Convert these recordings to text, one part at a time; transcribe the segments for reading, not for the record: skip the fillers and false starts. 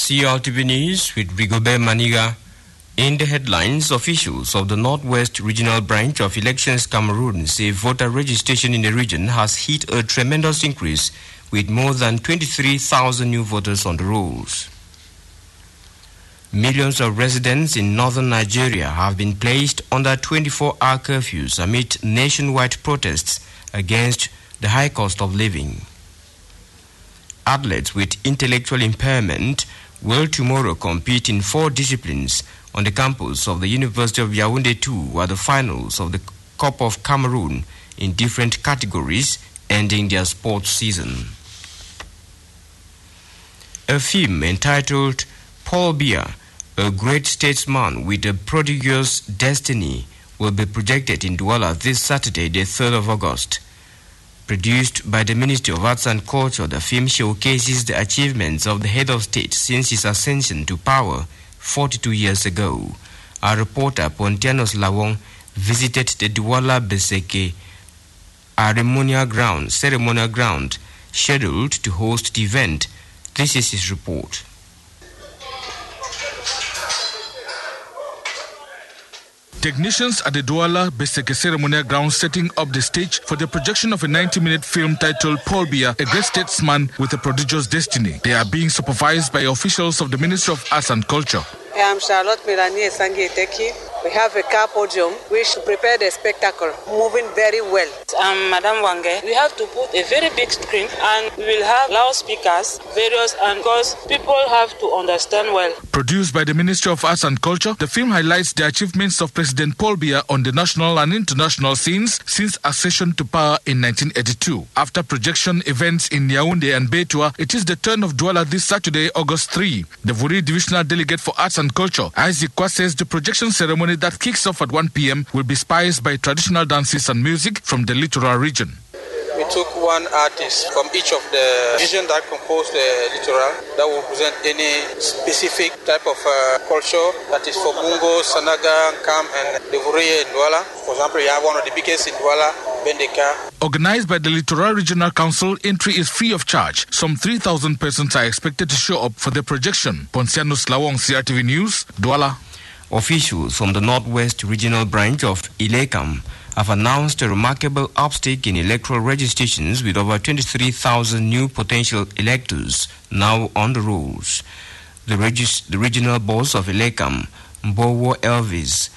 CRTV News with Rigobert Maniga. In the headlines, officials of the Northwest Regional Branch of Elections Cameroon say voter registration in the region has hit a tremendous increase with more than 23,000 new voters on the rolls. Millions of residents in northern Nigeria have been placed under 24-hour curfews amid nationwide protests against the high cost of living. Athletes with intellectual impairment will tomorrow compete in 4 disciplines on the campus of the University of Yaoundé 2 at the finals of the Cup of Cameroon in different categories, ending their sports season. A film entitled Paul Biya, a great statesman with a prodigious destiny, will be projected in Douala this Saturday, the 3rd of August. Produced by the Ministry of Arts and Culture, the film showcases the achievements of the head of state since his ascension to power 42 years ago. Our reporter Pontianos Lawong visited the Douala Beseke ceremonial ground scheduled to host the event. This is his report. Technicians at the Douala Beseke ceremonial ground setting up the stage for the projection of a 90-minute film titled Paul Biya, a great statesman with a prodigious destiny. They are being supervised by officials of the Ministry of Arts and Culture. I'm Charlotte Melanie Esangi Eteki. We have a car podium which prepare the spectacle, moving very well. I'm Madame Wange. We have to put a very big screen and we will have loudspeakers, various, and because people have to understand well. Produced by the Ministry of Arts and Culture, the film highlights the achievements of President Paul Biya on the national and international scenes since accession to power in 1982. After projection events in Yaoundé and Betua, it is the turn of Douala this Saturday, August 3. The Vuri Divisional Delegate for Arts and Culture, Isaac Kwa, says the projection ceremony that kicks off at 1 p.m. will be spiced by traditional dances and music from the littoral region. We took one artist from each of the regions that compose the littoral that will present any specific type of culture that is for Bungo, Sanaga, Kam, and the Vuri in Douala. For example, you have one of the biggest in Douala, Bendeka. Organized by the Littoral Regional Council, entry is free of charge. Some 3,000 persons are expected to show up for the projection. Pontianos Lawong, CRTV News, Douala. Officials from the Northwest Regional Branch of Ilekam have announced a remarkable uptick in electoral registrations with over 23,000 new potential electors now on the rolls. The regional boss of Ilekam, Mbowo Elvis,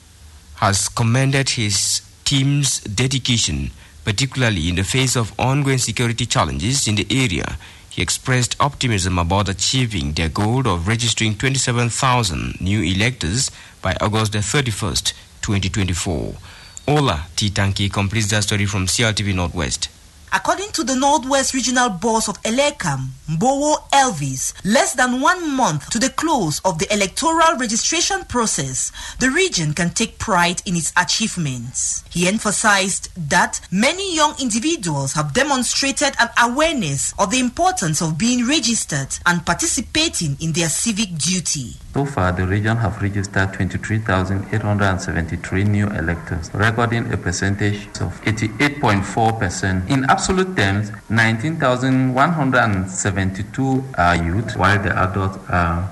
has commended his team's dedication, particularly in the face of ongoing security challenges in the area. He expressed optimism about achieving their goal of registering 27,000 new electors by August the 31st, 2024. Ola Titanki completes that story from CRTV Northwest. According to the Northwest Regional Boss of Elekam, Mbowo Elvis, less than 1 month to the close of the electoral registration process, the region can take pride in its achievements. He emphasized that many young individuals have demonstrated an awareness of the importance of being registered and participating in their civic duty. So far, the region have registered 23,873 new electors, recording a percentage of 88.4%. In absolute terms, 19,172 are youth, while the adults are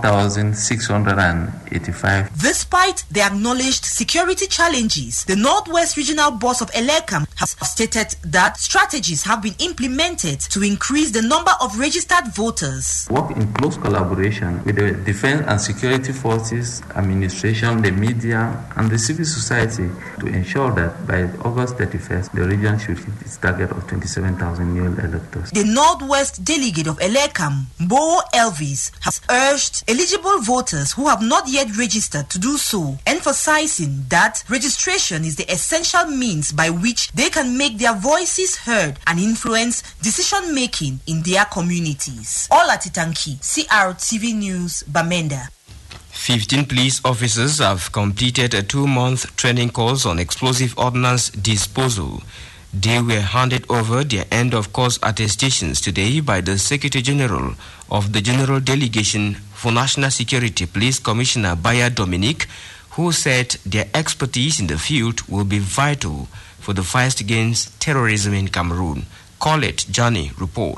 4,685. Despite the acknowledged security challenges, the Northwest Regional Boss of Elekam has stated that strategies have been implemented to increase the number of registered voters. Work in close collaboration with the defense and security forces, administration, the media, and the civil society to ensure that by August 31st, the region should hit its target of 27,000 new electors. The Northwest Delegate of Elekam, Mbowo Elvis, has urged eligible voters who have not yet registered to do so, emphasizing that registration is the essential means by which they can make their voices heard and influence decision-making in their communities. Ola Titanki, CRTV News, Bamenda. 15 police officers have completed a 2-month training course on explosive ordnance disposal. They were handed over their end-of-course attestations today by the Secretary General of the General Delegation for National Security, Police Commissioner Baya Dominic, who said their expertise in the field will be vital for the fight against terrorism in Cameroon. Colette Johnny reports.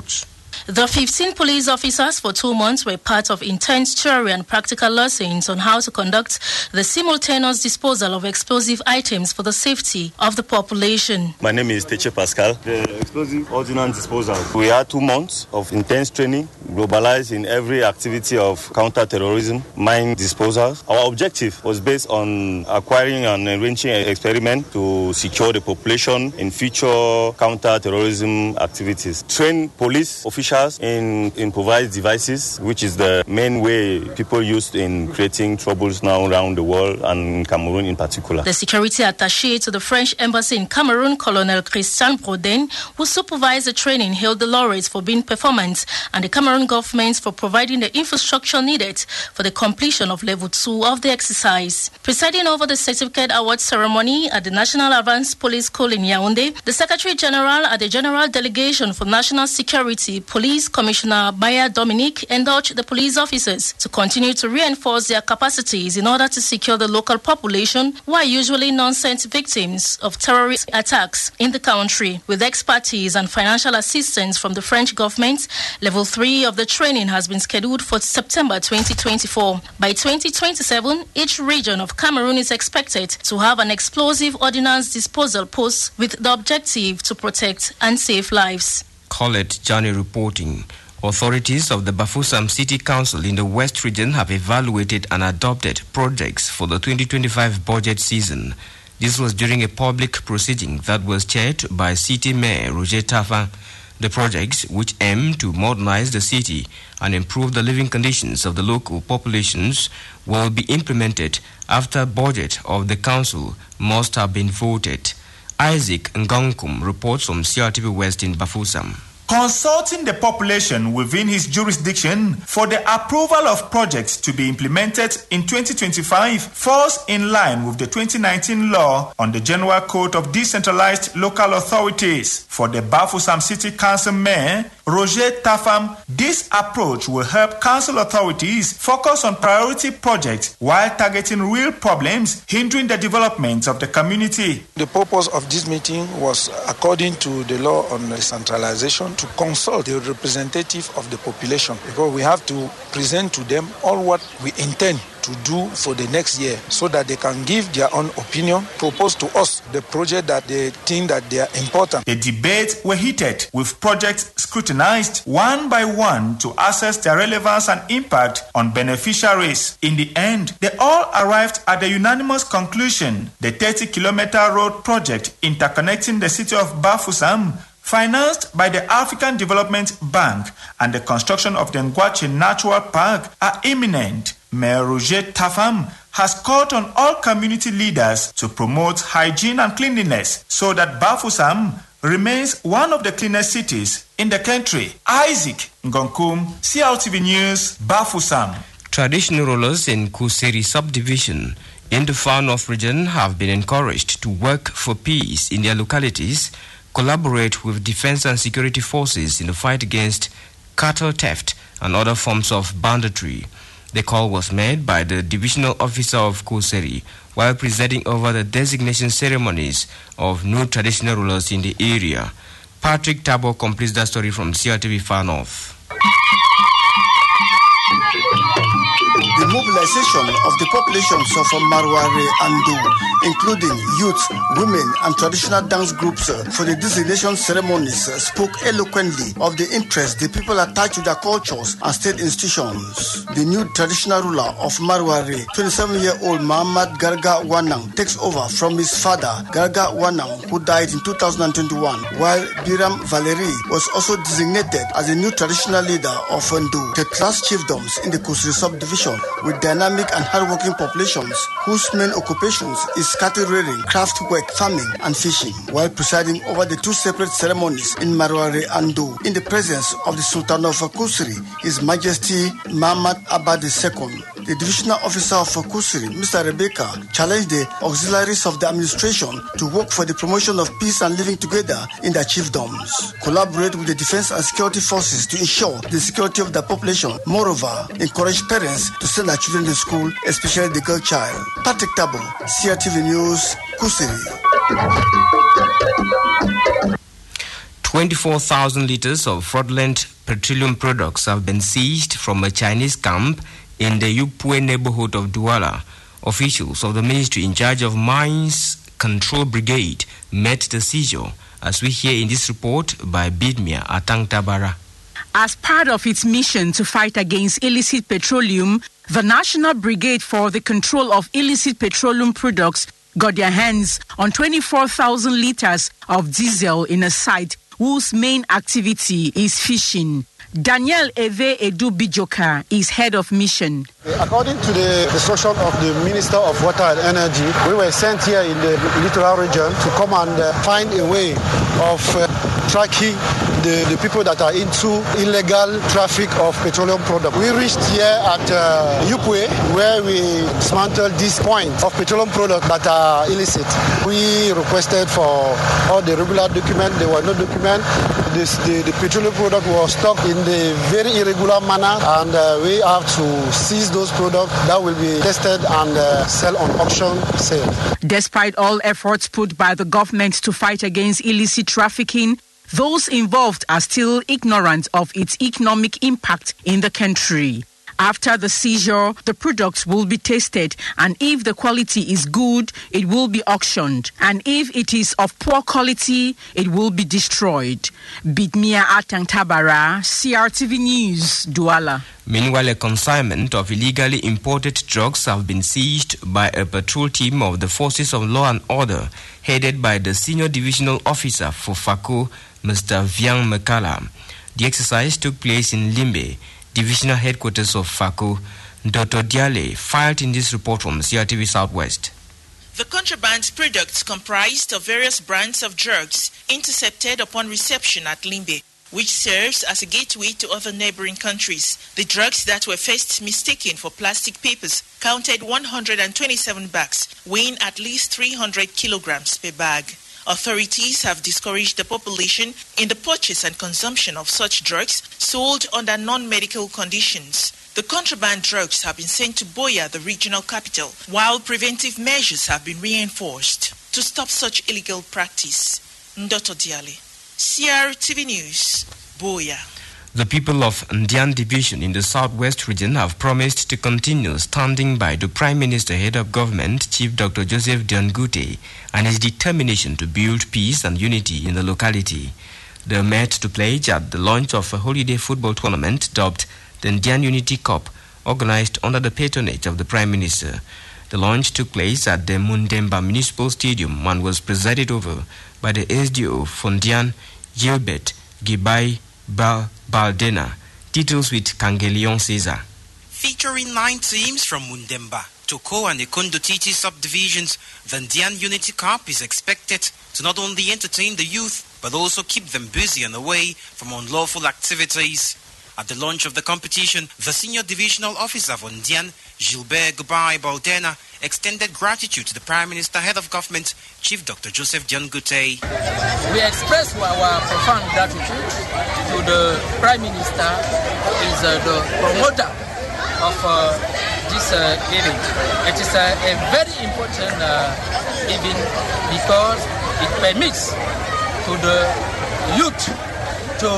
The 15 police officers for 2 months were part of intense theory and practical lessons on how to conduct the simultaneous disposal of explosive items for the safety of the population. My name is Teche Pascal. The explosive ordnance disposal. We had 2 months of intense training, globalized in every activity of counter-terrorism, mine disposal. Our objective was based on acquiring and arranging an experiment to secure the population in future counter-terrorism activities. Train police officials in improvised devices, which is the main way people used in creating troubles now around the world and in Cameroon in particular. The security attaché to the French embassy in Cameroon, Colonel Christian Broden, who supervised the training, hailed the laureates for being performant and the Cameroon government for providing the infrastructure needed for the completion of level 2 of the exercise. Presiding over the certificate award ceremony at the National Advanced Police School in Yaoundé, the Secretary General at the General Delegation for National Security, Police Commissioner Baya Dominique, encouraged the police officers to continue to reinforce their capacities in order to secure the local population, who are usually innocent victims of terrorist attacks in the country. With expertise and financial assistance from the French government, level 3 of the training has been scheduled for September 2024. By 2027, each region of Cameroon is expected to have an explosive ordnance disposal post with the objective to protect and save lives. Colette Johnny reporting. Authorities of the Bafoussam City Council in the West region have evaluated and adopted projects for the 2025 budget season. This was during a public proceeding that was chaired by City Mayor Roger Tafa. The projects, which aim to modernize the city and improve the living conditions of the local populations, will be implemented after budget of the council must have been voted. Isaac Ngonkum reports from CRTV West in Bafoussam. Consulting the population within his jurisdiction for the approval of projects to be implemented in 2025 falls in line with the 2019 law on the General Code of Decentralized Local Authorities. For the Bafoussam City Council Mayor, Roger Tafam, this approach will help council authorities focus on priority projects while targeting real problems hindering the development of the community. The purpose of this meeting was, according to the law on decentralization, to consult the representative of the population, because we have to present to them all what we intend to do for the next year, so that they can give their own opinion, propose to us the project that they think that they are important. The debates were heated, with projects scrutinized one by one to assess their relevance and impact on beneficiaries. In the end, they all arrived at the unanimous conclusion: the 30-kilometer road project interconnecting the city of Bafoussam, financed by the African Development Bank, and the construction of the Ngwache Natural Park are imminent. Mayor Roger Tafam has called on all community leaders to promote hygiene and cleanliness so that Bafoussam remains one of the cleanest cities in the country. Isaac Ngonkum, CRTV News, Bafoussam. Traditional rulers in Kuseri subdivision in the Far North region have been encouraged to work for peace in their localities, collaborate with defense and security forces in the fight against cattle theft and other forms of banditry. The call was made by the divisional officer of Kuseri while presiding over the designation ceremonies of new traditional rulers in the area. Patrick Tabo completes that story from CRTV Far North. The mobilization of the populations of Marwari and Do, including youth, women, and traditional dance groups for the designation ceremonies, spoke eloquently of the interest the people attach to their cultures and state institutions. The new traditional ruler of Marwari, 27-year-old Muhammad Garga Wanang, takes over from his father, Garga Wanang, who died in 2021, while Biram Valeri was also designated as the new traditional leader of Ndu, the class chiefdoms in the Kusri subdivision, with dynamic and hardworking populations whose main occupations is cattle rearing, craft work, farming, and fishing. While presiding over the two separate ceremonies in Marwari and Do, in the presence of the Sultan of Kusri, His Majesty Muhammad Abad II, the divisional officer of Kusri, Mr. Rebecca, challenged the auxiliaries of the administration to work for the promotion of peace and living together in their chiefdoms, collaborate with the defense and security forces to ensure the security of the population. Moreover, encourage parents to send their children to school, especially the girl child. Patrick Tabo, CRTV News, Kusiri. 24,000 liters of fraudulent petroleum products have been seized from a Chinese camp in the Yupwe neighborhood of Douala. Officials of the ministry in charge of Mines Control Brigade met the seizure, as we hear in this report by Bidmia Atang-Tabara. As part of its mission to fight against illicit petroleum, the National Brigade for the Control of Illicit Petroleum Products got their hands on 24,000 liters of diesel in a site whose main activity is fishing. Daniel Eve Edu Bijoka is head of mission. According to the instruction of the Minister of Water and Energy, we were sent here in the littoral region to come and find a way of tracking the people that are into illegal traffic of petroleum products. We reached here at Yupwe, where we dismantled this point of petroleum products that are illicit. We requested for all the regular documents. There were no documents. The petroleum product was stocked in the very irregular manner, and we have to seize those products that will be tested and sell on auction sale. Despite all efforts put by the government to fight against illicit trafficking, those involved are still ignorant of its economic impact in the country. After the seizure, the products will be tested, and if the quality is good, it will be auctioned. And if it is of poor quality, it will be destroyed. Bidmia Atang-Tabara, CRTV News, Douala. Meanwhile, a consignment of illegally imported drugs have been seized by a patrol team of the Forces of Law and Order, headed by the Senior Divisional Officer for FACO, Mr. Vian Mekala. The exercise took place in Limbe, Divisional Headquarters of FACO. Dr. Diale filed in this report from CRTV Southwest. The contraband products comprised of various brands of drugs intercepted upon reception at Limbe, which serves as a gateway to other neighboring countries. The drugs that were first mistaken for plastic papers counted 127 bags, weighing at least 300 kilograms per bag. Authorities have discouraged the population in the purchase and consumption of such drugs sold under non-medical conditions. The contraband drugs have been sent to Boya, the regional capital, while preventive measures have been reinforced to stop such illegal practice. Ndoto Diale, CRTV News, Boya. The people of Ndian Division in the Southwest region have promised to continue standing by the Prime Minister, Head of Government, Chief Dr. Joseph Dion Ngute, and his determination to build peace and unity in the locality. They met to pledge at the launch of a holiday football tournament dubbed the Ndian Unity Cup, organized under the patronage of the Prime Minister. The launch took place at the Mundemba Municipal Stadium and was presided over by the SDO for Ndian, Gilbert Gibai Baldena. Titles with Kangelion Caesar. Featuring 9 teams from Mundemba, Toko and Ikondo Titi subdivisions, the Ndian Unity Cup is expected to not only entertain the youth, but also keep them busy and away from unlawful activities. At the launch of the competition, the Senior Divisional Officer for Ndian, Gilbert Gubai Baldena, extended gratitude to the Prime Minister, Head of Government, Chief Dr. Joseph Dion Ngute. We express our profound gratitude to the Prime Minister, who is the promoter of this event. It is a very important event because it permits to the youth to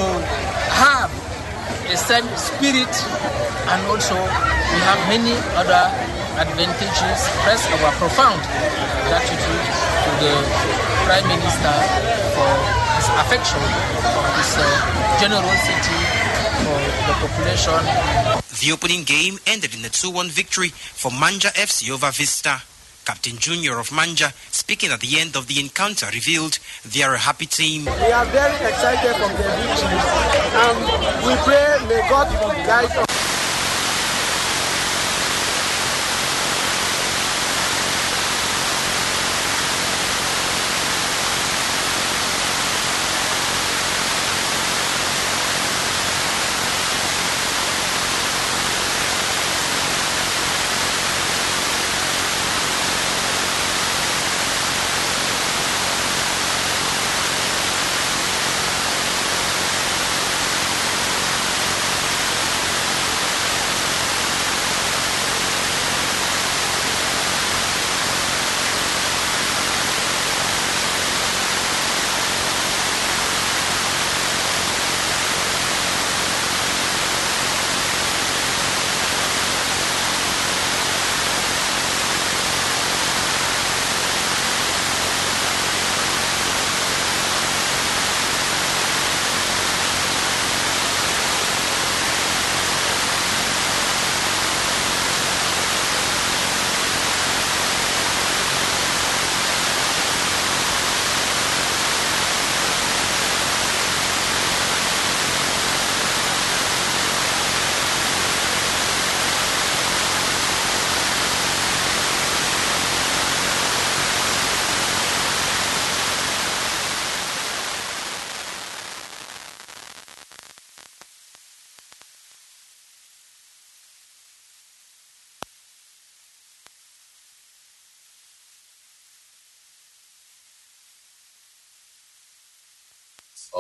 have the same spirit, and also we have many other advantages. Express our profound gratitude to the Prime Minister for his affection, for his generosity for the population. The opening game ended in a 2-1 victory for Manja FC over Vista. Captain Junior of Manja, speaking at the end of the encounter, revealed they are a happy team. We are very excited from the victory, and we pray may God guide us.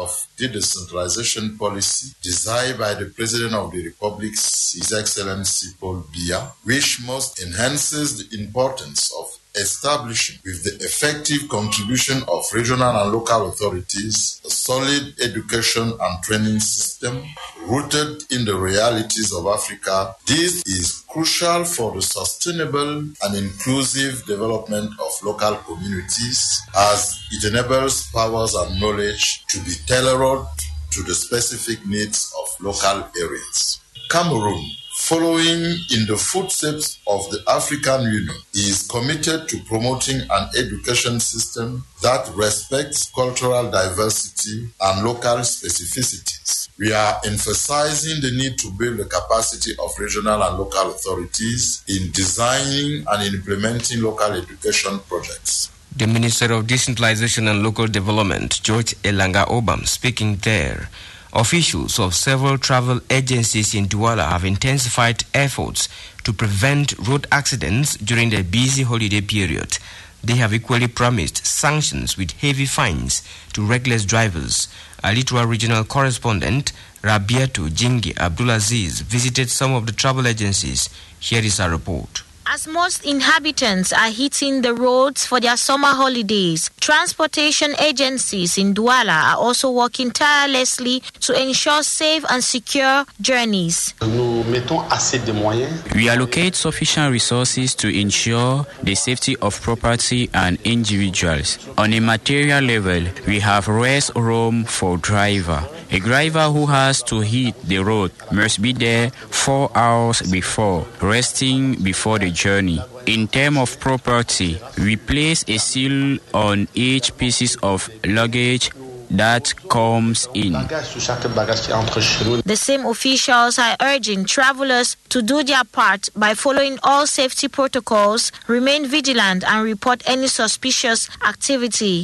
of the decentralization policy designed by the President of the Republic, His Excellency Paul Biya, which most enhances the importance of establishing, with the effective contribution of regional and local authorities, a solid education and training system rooted in the realities of Africa. This is crucial for the sustainable and inclusive development of local communities, as it enables powers and knowledge to be tailored to the specific needs of local areas. Cameroon, following in the footsteps of the African Union, is committed to promoting an education system that respects cultural diversity and local specificities. We are emphasizing the need to build the capacity of regional and local authorities in designing and implementing local education projects. The Minister of Decentralization and Local Development, George Elanga Obam, speaking there. Officials of several travel agencies in Douala have intensified efforts to prevent road accidents during the busy holiday period. They have equally promised sanctions with heavy fines to reckless drivers. A Littoral Regional Correspondent, Rabiatu Jingi Abdulaziz, visited some of the travel agencies. Here is a report. As most inhabitants are hitting the roads for their summer holidays, transportation agencies in Douala are also working tirelessly to ensure safe and secure journeys. We allocate sufficient resources to ensure the safety of property and individuals. On a material level, we have rest room for driver. A driver who has to hit the road must be there 4 hours before, resting before the journey. In terms of property, we place a seal on each piece of luggage that comes in. The same officials are urging travelers to do their part by following all safety protocols, remain vigilant and report any suspicious activity.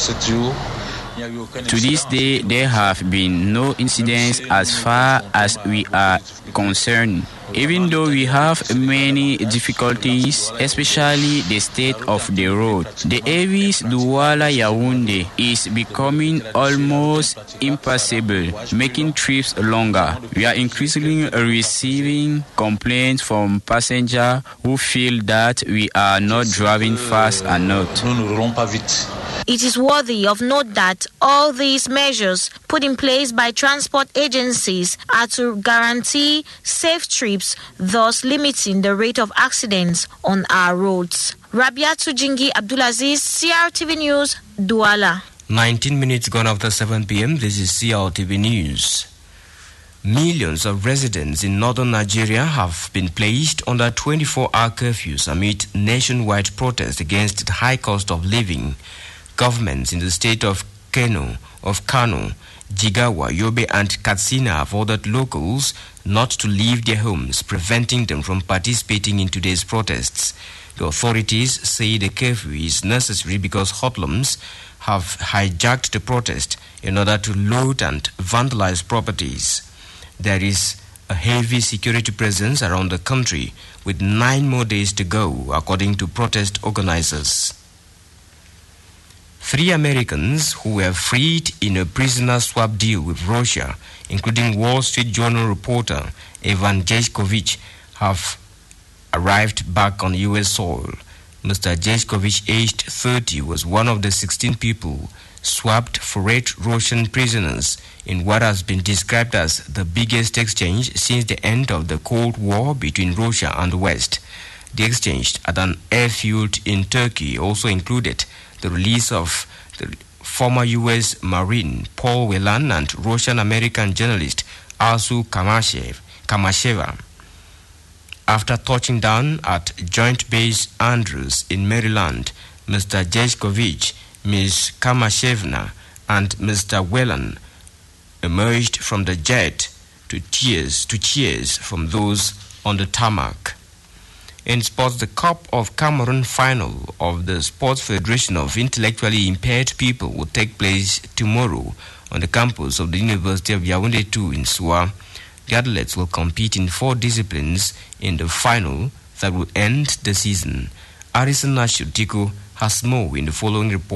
To this day, there have been no incidents as far as we are concerned. Even though we have many difficulties, especially the state of the road, the Avis Douala-Yaoundé is becoming almost impassable, making trips longer. We are increasingly receiving complaints from passengers who feel that we are not driving fast enough. It is worthy of note that all these measures put in place by transport agencies are to guarantee safe trips, thus limiting the rate of accidents on our roads. Rabiatu Jingi Abdulaziz, CRTV News, Douala. 19 minutes gone after 7 p.m. This is CRTV News. Millions of residents in northern Nigeria have been placed under 24-hour curfews amid nationwide protests against the high cost of living. Governments in the state of Kano, Jigawa, Yobe and Katsina have ordered locals not to leave their homes, preventing them from participating in today's protests. The authorities say the curfew is necessary because hoodlums have hijacked the protest in order to loot and vandalize properties. There is a heavy security presence around the country with 9 more days to go, according to protest organizers. 3 Americans who were freed in a prisoner swap deal with Russia, including Wall Street Journal reporter Evan Gershkovich, have arrived back on U.S. soil. Mr. Gershkovich, aged 30, was one of the 16 people swapped for 8 Russian prisoners in what has been described as the biggest exchange since the end of the Cold War between Russia and the West. The exchange at an airfield in Turkey also included the release of the former U.S. Marine Paul Whelan and Russian-American journalist Arzu Kamasheva. After touching down at Joint Base Andrews in Maryland, Mr. Gershkovich, Ms. Kamashevna, and Mr. Whelan emerged from the jet to cheers from those on the tarmac. In sports, the Cup of Cameroon final of the Sports Federation of Intellectually Impaired People will take place tomorrow on the campus of the University of Yaoundé 2 in Soua. The athletes will compete in 4 disciplines in the final that will end the season. Arison Nashutiko has more in the following report.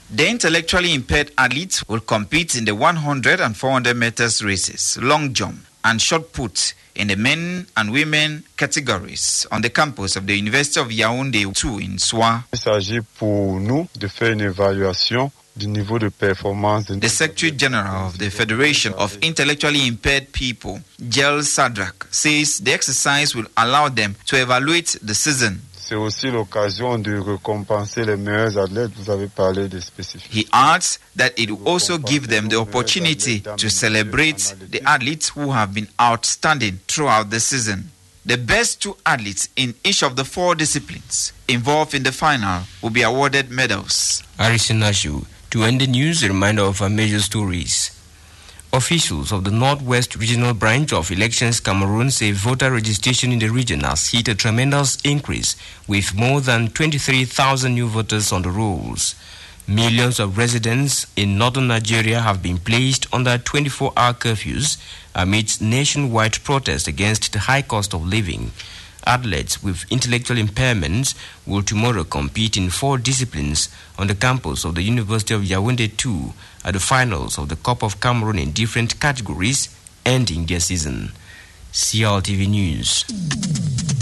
The intellectually impaired athletes will compete in the 100 and 400 meters races, long jump, and shot put in the men and women categories on the campus of the University of Yaoundé 2 in Soa. Il s'agit pour nous de faire une évaluation du niveau de performance. The Secretary General of the Federation of Intellectually Impaired People, Gel Sadrak, says the exercise will allow them to evaluate the season. C'est aussi l'occasion de récompenser les meilleurs athlètes. Vous avez parlé des spécifiques. He adds that it will also give them the opportunity to celebrate the athletes who have been outstanding throughout the season. The best 2 athletes in each of the 4 disciplines involved in the final will be awarded medals. Harrison Ashu. To end the news, a reminder of our major stories. Officials of the Northwest Regional Branch of Elections Cameroon say voter registration in the region has hit a tremendous increase, with more than 23,000 new voters on the rolls. Millions of residents in northern Nigeria have been placed under 24-hour curfews amidst nationwide protests against the high cost of living. Athletes with intellectual impairments will tomorrow compete in 4 disciplines on the campus of the University of Yaoundé 2 at the finals of the Cup of Cameroon in different categories, ending their season. CLTV News.